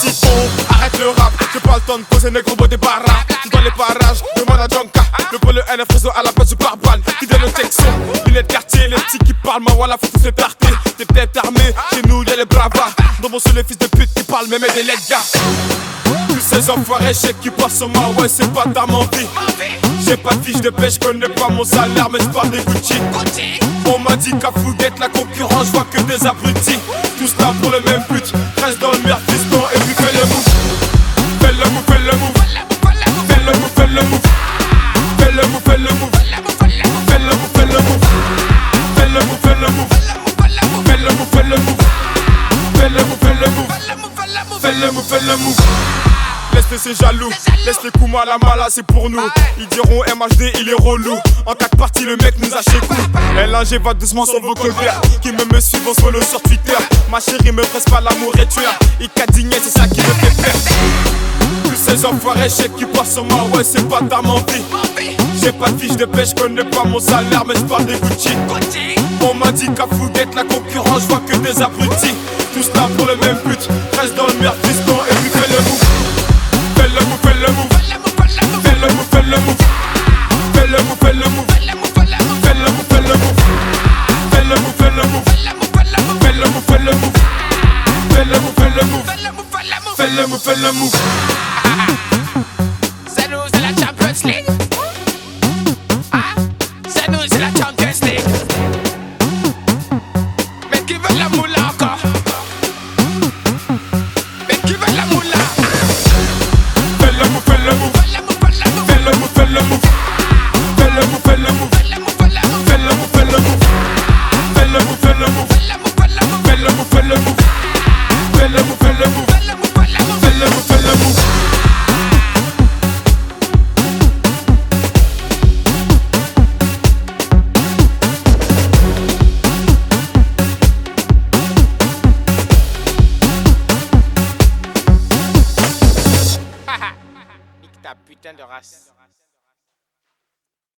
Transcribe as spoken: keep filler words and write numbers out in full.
Bon, arrête le rap, j'ai pas le temps de poser négro beau des barras. Tu dans les parages, demande à Jonka. Le pôle N F réseau à la place du barbane. Qui donne le texte, il est de quartier, les petits qui parlent, ma voilà, faut tous les tarter. T'es peut-être armé, chez nous y'a les bravas. Dans mon seul les fils de pute qui parlent, même des lettres gars. Tous ces enfoirés chèques qui passent sur ma ouais, c'est pas ta mentie. J'ai pas de fiche de pêche, j'connais pas mon salaire, mais j'parle des Gucci. On m'a dit qu'à Fouguette, la concurrence, j'vois que des abrutis. Tous là pour le même but, reste dans le merde, fiston, et puis fais le move. Fais le move, fais le move. Fais le move, fais le move. Fais le move, fais le move. Fais le move, fais le move. Fais le move, fais le move. Fais le move, fais le move. Fais le move, fais le move. Fais le move, fais le move. Laisse-les c'est jaloux, laisse les coups mal à mal, c'est pour nous. Ils diront M H D, il est relou. En quatre parties, le mec nous a chez coup. L un G va doucement sur vos colères. Qui me me suivent, on se follow sur Twitter. Ma chérie me presse pas l'amour et tueur. Il cadigné, c'est ça qui me fait peur. Tous ces enfoirés chèques qui passent sur moi, ouais, c'est pas ta mentie. J'ai pas de fiche de pêche, j'connais pas mon salaire, mais j'parle des Gucci. On m'a dit qu'à Fouguette, la concurrence, j'vois que des abrutis. Tous là pour le même but, reste dans le merde, fiston, et puis fais le move. Fais le move, fais le move. Fais le move, fais le move. Fais le move, fais le move. Fais le move, fais le move. Fais le move, fais le move. Fais le move, fais le move. Fais le move, fais le move. Fais le move, fais le move. C'est nous, c'est la Champions League. C'est nous, c'est la Champions League. Mais qui veut la moula encore? Mais qui veut la moula? Fais le move, fais le move. Fais le move, fais le move. Fais le move, fais le move. Fais le move, fais le move. Fais le move, fais le move. Fais le move, fais le move. Fais le move, fais le move. Fais le move, fais le move. Nique ta putain de race.